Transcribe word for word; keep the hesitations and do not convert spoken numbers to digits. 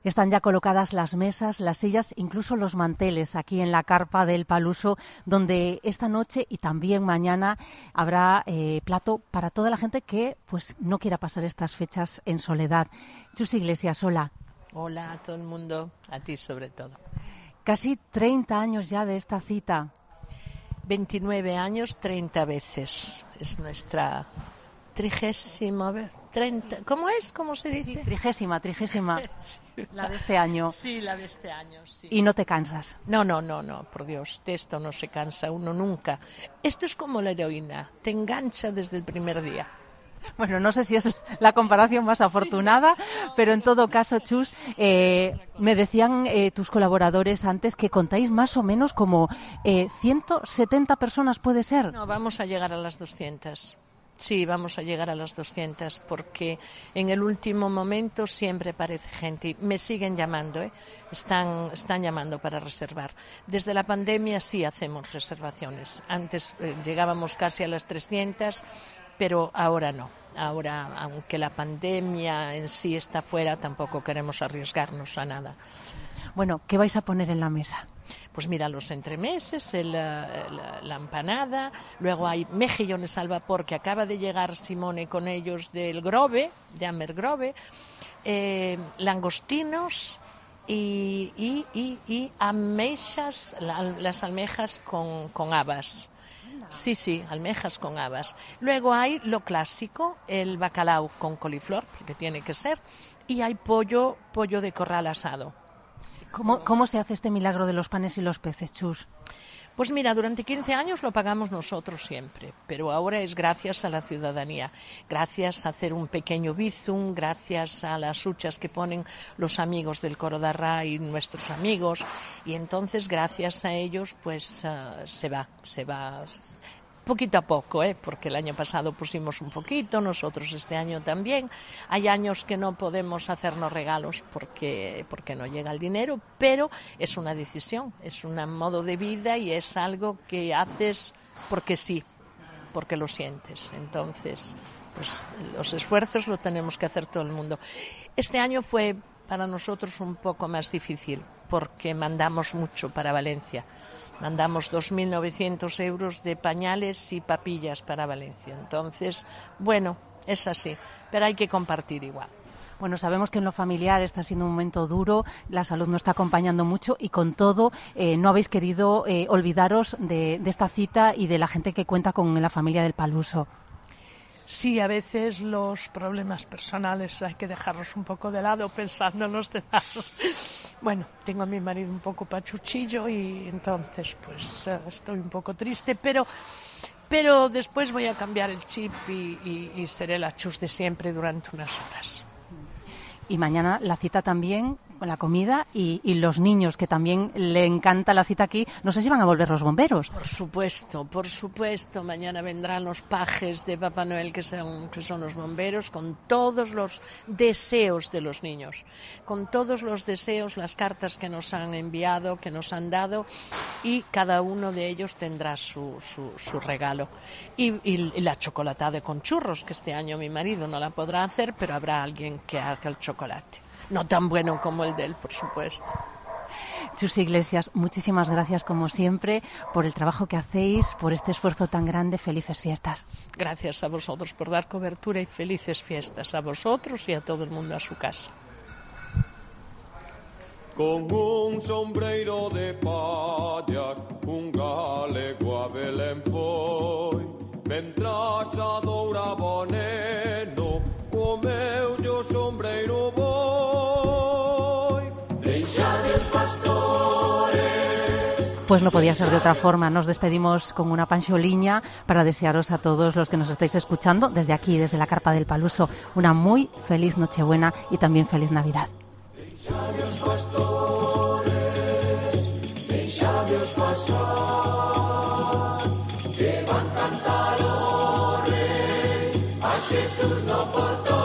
Están ya colocadas las mesas, las sillas, incluso los manteles aquí en la carpa del Paluso, donde esta noche y también mañana habrá eh, plato para toda la gente que pues no quiera pasar estas fechas en soledad. Chus Iglesias, hola. Hola a todo el mundo, a ti sobre todo. Casi treinta años ya de esta cita. veintinueve años, treinta veces. Es nuestra trigésima vez. treinta, ¿Cómo es? ¿Cómo se dice? Sí, trigésima, trigésima. Sí. La de este año. Sí, la de este año, sí. ¿Y no te cansas? No, no, no, no, por Dios, de esto no se cansa uno nunca. Esto es como la heroína, te engancha desde el primer día. Bueno, no sé si es la comparación más afortunada, sí. pero en todo caso, Chus, eh, me decían eh, tus colaboradores antes que contáis más o menos como eh, ciento setenta personas, ¿puede ser? No, vamos a llegar a las doscientas. Sí, vamos a llegar a las doscientas porque en el último momento siempre aparece gente. Me siguen llamando, ¿eh? están, están llamando para reservar. Desde la pandemia sí hacemos reservaciones. Antes eh, llegábamos casi a las trescientas, pero ahora no. Ahora, aunque la pandemia en sí está fuera, tampoco queremos arriesgarnos a nada. Bueno, ¿qué vais a poner en la mesa? Pues mira, los entremeses, el, la, la empanada, luego hay mejillones al vapor que acaba de llegar Simone con ellos del Grove, de Amer Grove, eh, langostinos y, y, y, y almejas, la, las almejas con, con habas. Sí, sí, almejas con habas. Luego hay lo clásico, el bacalao con coliflor, porque tiene que ser, y hay pollo, pollo de corral asado. ¿Cómo, ¿Cómo se hace este milagro de los panes y los peces, Chus? Pues mira, durante quince años lo pagamos nosotros siempre, pero ahora es gracias a la ciudadanía, gracias a hacer un pequeño bizum, gracias a las huchas que ponen los amigos del Coro da Rá y nuestros amigos, y entonces gracias a ellos pues uh, se va, se va poquito a poco, ¿eh? Porque el año pasado pusimos un poquito, nosotros este año también. Hay años que no podemos hacernos regalos porque, porque no llega el dinero, pero es una decisión, es un modo de vida y es algo que haces porque sí, porque lo sientes. Entonces, pues los esfuerzos lo tenemos que hacer todo el mundo. Este año fue para nosotros un poco más difícil porque mandamos mucho para Valencia. Mandamos dos mil novecientos euros de pañales y papillas para Valencia. Entonces, bueno, es así, pero hay que compartir igual. Bueno, sabemos que en lo familiar está siendo un momento duro, la salud no está acompañando mucho y con todo eh, no habéis querido eh, olvidaros de, de esta cita y de la gente que cuenta con la familia del Paluso. Sí, a veces los problemas personales hay que dejarlos un poco de lado pensando en los demás. Bueno, tengo a mi marido un poco pachuchillo y entonces pues uh, estoy un poco triste, pero pero después voy a cambiar el chip y, y, y seré la Chus de siempre durante unas horas. Y mañana la cita también con la comida y, y los niños, que también le encanta la cita aquí. No sé si van a volver los bomberos. Por supuesto, por supuesto. Mañana vendrán los pajes de Papá Noel, que son, que son los bomberos, con todos los deseos de los niños. Con todos los deseos, las cartas que nos han enviado, que nos han dado, y cada uno de ellos tendrá su, su, su regalo. Y, y, y la chocolatada con churros, que este año mi marido no la podrá hacer, pero habrá alguien que haga el chocolate. No tan bueno como el de él, por supuesto. Chus Iglesias, muchísimas gracias como siempre por el trabajo que hacéis, por este esfuerzo tan grande. Felices fiestas. Gracias a vosotros por dar cobertura y felices fiestas a vosotros y a todo el mundo a su casa. Con un sombrero de payas, un galego a Belén foi, mentraxadora boneno, comeu yo sombreiro boi. Deixade os pastores. Pues no podía ser de otra forma. Nos despedimos con una panxoliña para desearos a todos los que nos estáis escuchando desde aquí, desde la Carpa del Paluso, una muy feliz Nochebuena y también feliz Navidad. Deixade os pastores, deixade os pasar, que van cantar o rei, a Jesús no portó.